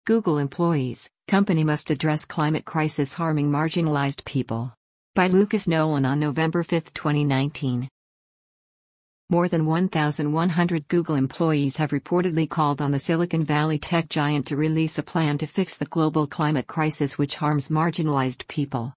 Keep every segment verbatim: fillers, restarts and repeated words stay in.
Google employees, company must address climate crisis harming marginalized people. By Lucas Nolan on November fifth, twenty nineteen. More than one thousand one hundred Google employees have reportedly called on the Silicon Valley tech giant to release a plan to fix the global climate crisis which harms marginalized people.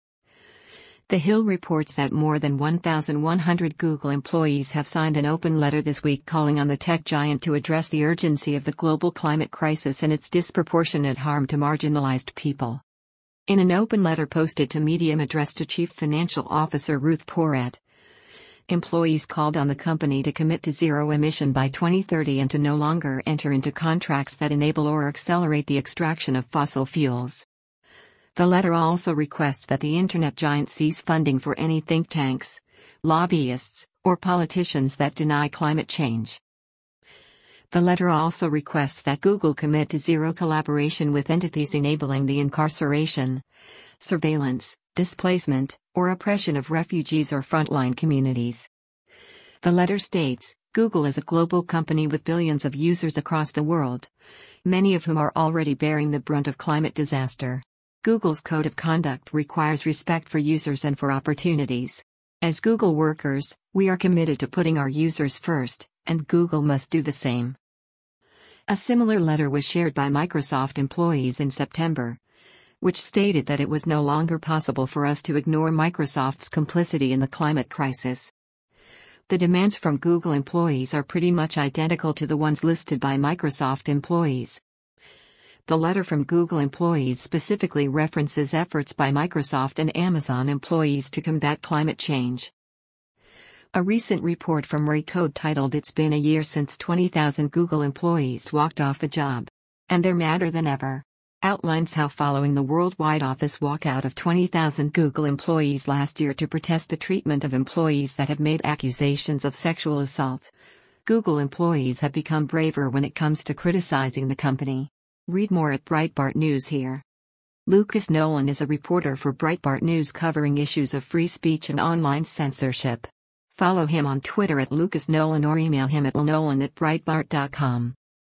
The Hill reports that more than one thousand one hundred Google employees have signed an open letter this week calling on the tech giant to address the urgency of the global climate crisis and its disproportionate harm to marginalized people. In an open letter posted to Medium addressed to Chief Financial Officer Ruth Porat, employees called on the company to commit to zero emission by twenty thirty and to no longer enter into contracts that enable or accelerate the extraction of fossil fuels. The letter also requests that the internet giant cease funding for any think tanks, lobbyists, or politicians that deny climate change. The letter also requests that Google commit to zero collaboration with entities enabling the incarceration, surveillance, displacement, or oppression of refugees or frontline communities. The letter states, Google is a global company with billions of users across the world, many of whom are already bearing the brunt of climate disaster. Google's code of conduct requires respect for users and for opportunities. As Google workers, we are committed to putting our users first, and Google must do the same. A similar letter was shared by Microsoft employees in September, which stated that it was no longer possible for us to ignore Microsoft's complicity in the climate crisis. The demands from Google employees are pretty much identical to the ones listed by Microsoft employees. The letter from Google employees specifically references efforts by Microsoft and Amazon employees to combat climate change. A recent report from Recode titled "It's Been a Year Since twenty thousand Google Employees Walked Off the Job, and They're Madder Than Ever," outlines how following the worldwide office walkout of twenty thousand Google employees last year to protest the treatment of employees that have made accusations of sexual assault, Google employees have become braver when it comes to criticizing the company. Read more at Breitbart News here. Lucas Nolan is a reporter for Breitbart News covering issues of free speech and online censorship. Follow him on Twitter at Lucas Nolan or email him at nolan at breitbart dot com.